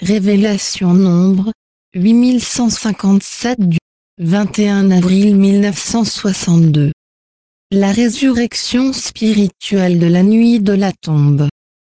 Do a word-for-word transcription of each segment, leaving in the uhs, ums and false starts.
Révélation Nombre, huit mille cent cinquante-sept du vingt et un avril mille neuf cent soixante-deux. La résurrection spirituelle de la nuit de la tombe.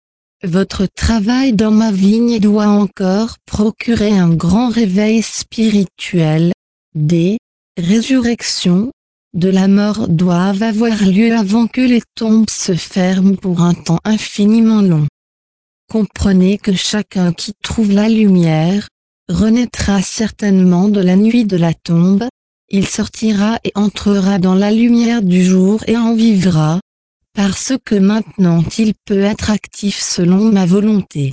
Votre travail dans ma vigne doit encore procurer un grand réveil spirituel. Des résurrections de la mort doivent avoir lieu avant que les tombes se ferment pour un temps infiniment long. Comprenez que chacun qui trouve la lumière renaîtra certainement de la nuit de la tombe, il sortira et entrera dans la lumière du jour et en vivra, parce que maintenant il peut être actif selon ma volonté.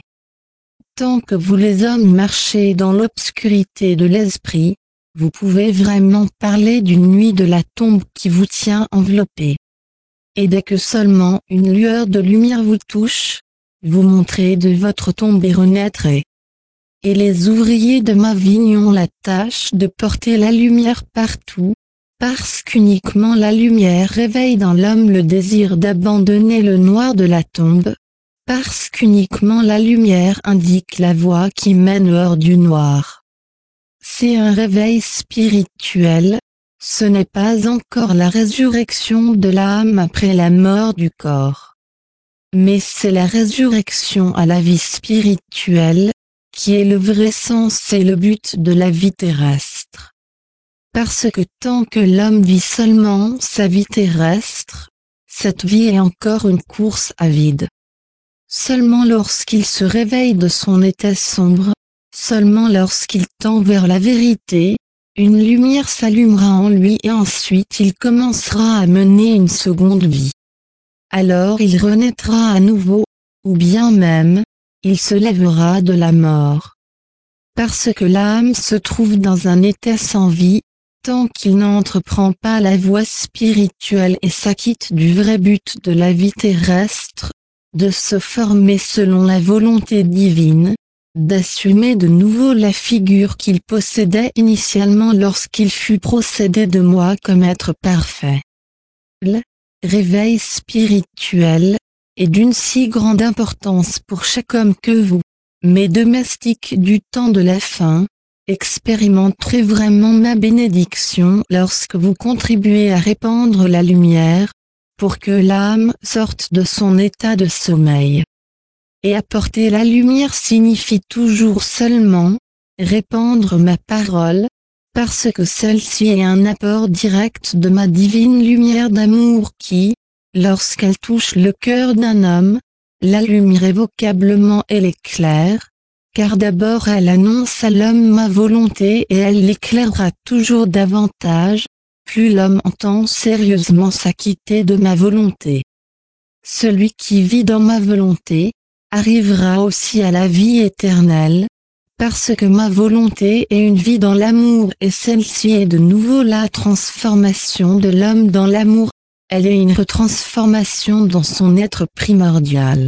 Tant que vous les hommes marchez dans l'obscurité de l'esprit, vous pouvez vraiment parler d'une nuit de la tombe qui vous tient enveloppé. Et dès que seulement une lueur de lumière vous touche, vous montrez de votre tombe et renaîtrez. Et les ouvriers de ma vigne ont la tâche de porter la lumière partout, parce qu'uniquement la lumière réveille dans l'homme le désir d'abandonner le noir de la tombe, parce qu'uniquement la lumière indique la voie qui mène hors du noir. C'est un réveil spirituel, ce n'est pas encore la résurrection de l'âme après la mort du corps. Mais c'est la résurrection à la vie spirituelle, qui est le vrai sens et le but de la vie terrestre. Parce que tant que l'homme vit seulement sa vie terrestre, cette vie est encore une course à vide. Seulement lorsqu'il se réveille de son état sombre, seulement lorsqu'il tend vers la vérité, une lumière s'allumera en lui et ensuite il commencera à mener une seconde vie. Alors il renaîtra à nouveau, ou bien même, il se lèvera de la mort. Parce que l'âme se trouve dans un état sans vie, tant qu'il n'entreprend pas la voie spirituelle et s'acquitte du vrai but de la vie terrestre, de se former selon la volonté divine, d'assumer de nouveau la figure qu'il possédait initialement lorsqu'il fut procédé de moi comme être parfait. Le réveil spirituel est d'une si grande importance pour chaque homme que vous, mes domestiques du temps de la fin, expérimenterez vraiment ma bénédiction lorsque vous contribuez à répandre la lumière, pour que l'âme sorte de son état de sommeil. Et apporter la lumière signifie toujours seulement répandre ma parole, parce que celle-ci est un apport direct de ma divine lumière d'amour qui, lorsqu'elle touche le cœur d'un homme, l'allume irrévocablement et l'éclaire, car d'abord elle annonce à l'homme ma volonté et elle l'éclairera toujours davantage, plus l'homme entend sérieusement s'acquitter de ma volonté. Celui qui vit dans ma volonté, arrivera aussi à la vie éternelle, parce que ma volonté est une vie dans l'amour et celle-ci est de nouveau la transformation de l'homme dans l'amour, elle est une retransformation dans son être primordial.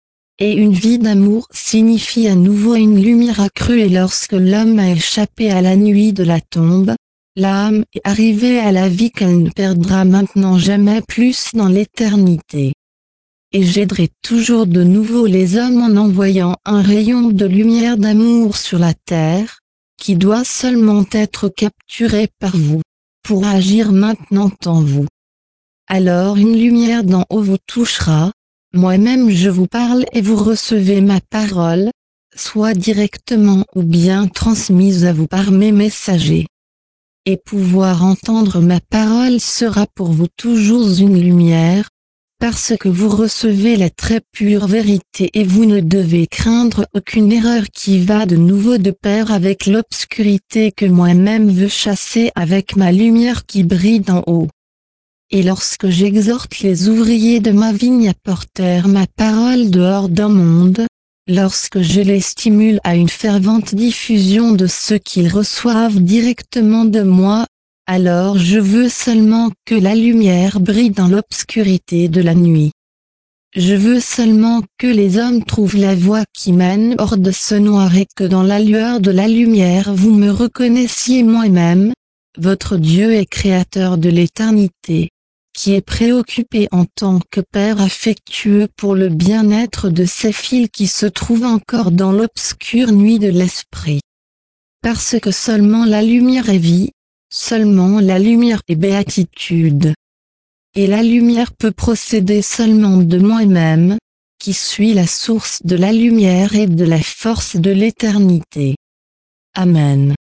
Et une vie d'amour signifie à nouveau une lumière accrue et lorsque l'homme a échappé à la nuit de la tombe, l'âme est arrivée à la vie qu'elle ne perdra maintenant jamais plus dans l'éternité. Et j'aiderai toujours de nouveau les hommes en envoyant un rayon de lumière d'amour sur la terre, qui doit seulement être capturé par vous, pour agir maintenant en vous. Alors une lumière d'en haut vous touchera, moi-même je vous parle et vous recevez ma parole, soit directement ou bien transmise à vous par mes messagers. Et pouvoir entendre ma parole sera pour vous toujours une lumière, parce que vous recevez la très pure vérité et vous ne devez craindre aucune erreur qui va de nouveau de pair avec l'obscurité que moi-même veux chasser avec ma lumière qui brille d'en haut. Et lorsque j'exhorte les ouvriers de ma vigne à porter ma parole dehors d'un monde, lorsque je les stimule à une fervente diffusion de ce qu'ils reçoivent directement de moi, alors je veux seulement que la lumière brille dans l'obscurité de la nuit. Je veux seulement que les hommes trouvent la voie qui mène hors de ce noir et que dans la lueur de la lumière vous me reconnaissiez moi-même, votre Dieu et Créateur de l'éternité, qui est préoccupé en tant que père affectueux pour le bien-être de ses filles qui se trouvent encore dans l'obscure nuit de l'esprit. Parce que seulement la lumière est vie, seulement la lumière est béatitude. Et la lumière peut procéder seulement de moi-même, qui suis la source de la lumière et de la force de l'éternité. Amen.